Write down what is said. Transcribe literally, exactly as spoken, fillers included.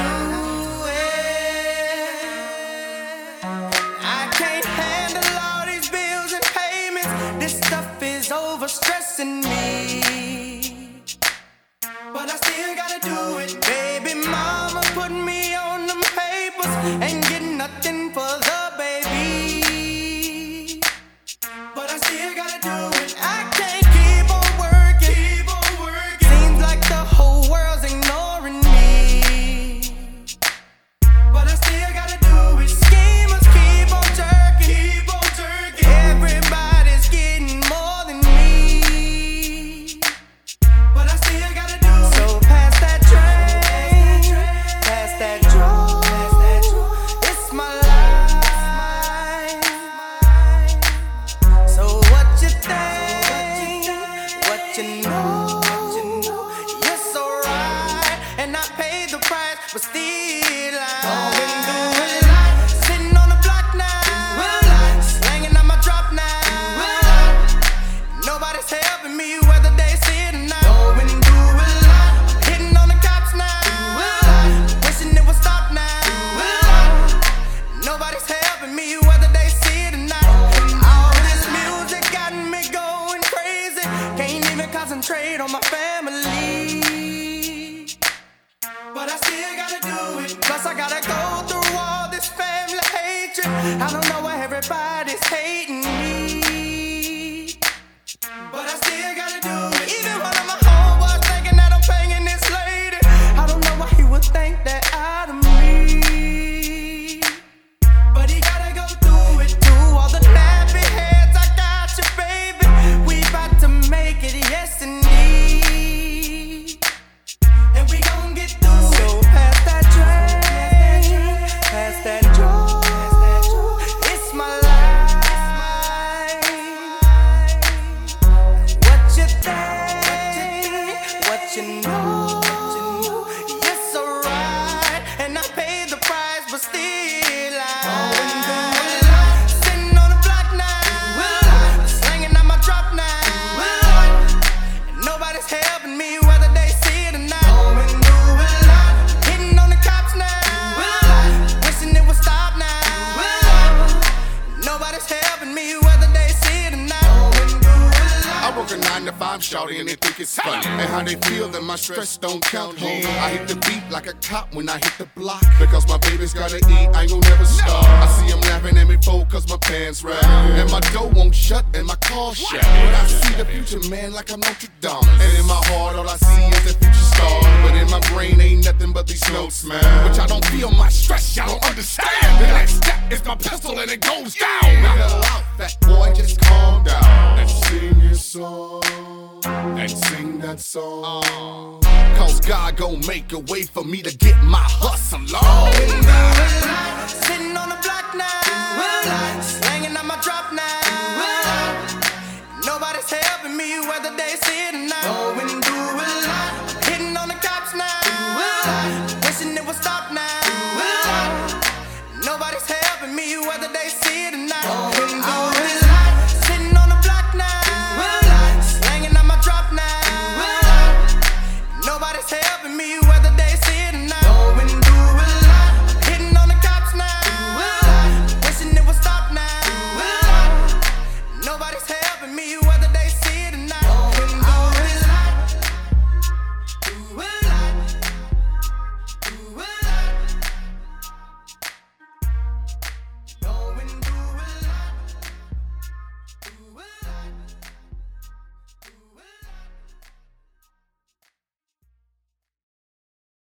it. I can't handle all these bills and payments. This stuff is overstressing me, but I still gotta do it. Baby mama put me on them papers, ain't getting nothing for the baby, but I still gotta do it. I can't keep on working, keep on working. Seems like the whole world's ignoring me, but I still gotta do it. Schemers keep on jerking, keep on jerking. Everybody's getting more than me, but I still gotta do it. So pass that train, pass that joy. It's my life. So what you think? What you know? You're so right, and I paid the price, but still I'm sitting on the block now, slanging on my drop now. Nobody's helping me whether they see it or not. Going through a lot, hitting on the cops now, wishing it would stop now. Nobody's helping me whether they see it or not. All this music got me going crazy. Can't even concentrate on my family, but I still gotta do it. Plus I gotta go through all this family hatred. I don't know why everybody's hating me, but I still gotta do it. Even one of my homeboys thinking that I'm banging this lady. I don't know why he would think that out of me, but he gotta go through it. Through all the nappy heads, I got you, baby. We about to make it, yes indeed, and we gon' get through it. So pass that train, pass that joy. It's my life. What you think? What you know? You're so right, and I paid the price, but still I'm sitting on the block now, slanging on my drop now. Nobody's helping me whether they see it or not. Hitting on the cops now, wishing it would stop now. Nobody's helping me whether they see it or not. I work a nine to five, shawty, and they think it's funny. And how they feel that my stress don't count, home. I hit the beat like a cop when I hit the block. Because my baby's gotta eat, I ain't gon' never stop. I see them laughing at me for cause my pants rap. And my door won't shut and my car shut. But I see the future, man, like I'm Notre Dame. And in my heart, all I see is the future star. But in my brain ain't nothing but these notes, man. But y'all don't feel my stress, y'all don't understand. The next step is my pistol and it goes down. Chill out, fat boy, just calm down. And sing your song. And sing that song. Cause God gon' make a way for me to get my hustle on. Sitting on the block now,